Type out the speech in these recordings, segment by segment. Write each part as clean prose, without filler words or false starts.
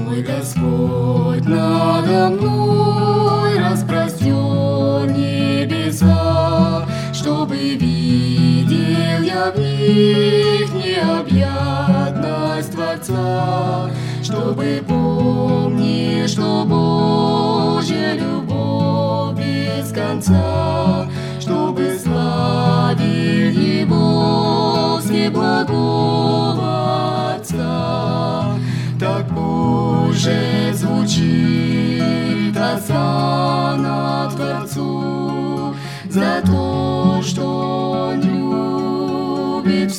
Мой Господь надо мной распростер небеса, чтобы видел я в них необъятность Творца, чтобы помнил, что Божья любовь без конца, чтобы славил Его всеблагого Отца. Так Боже звучит осанна Творцу за то, что Он любит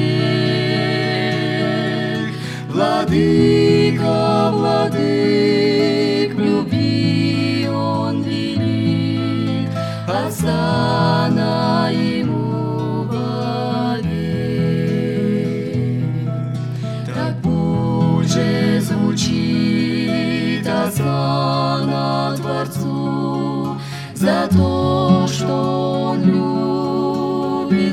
всех. Владыка, владык, в любви Он велик, осанна Ему вовек. Так Боже звучит осанна Творцу за то, что Он любит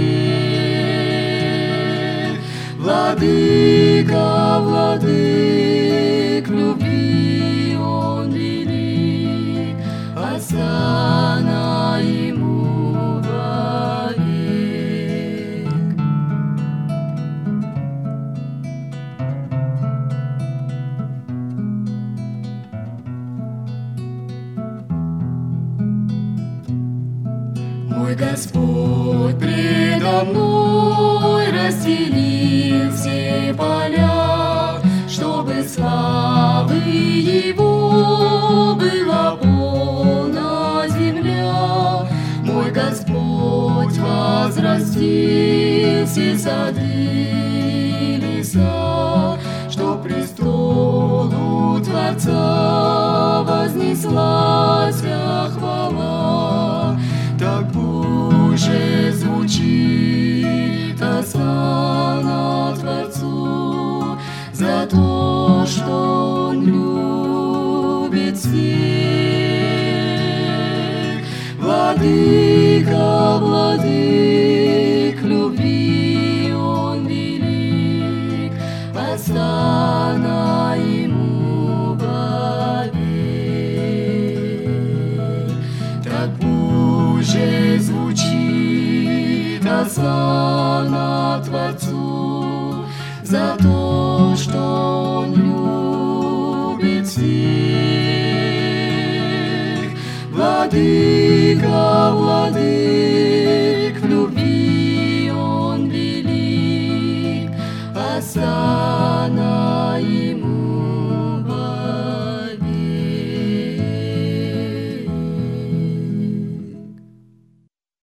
всех. Владыка, владык, в любви Он велик, осанна Ему вовек. Мой Господь предо мной расстелил все поля, чтобы славы Его была полна земля. Мой Господь возрастил все сады и леса, что престолу Творца вознеслась хвала. Так Боже звучит осанна Творцу за то, что Он любит всех. Владыка, владык, в любви Он велик, осанна Ему вовек. Так Боже звучит осанна Творцу за то, что Он любит всех. Владыка, владык, в любви Он велик, осанна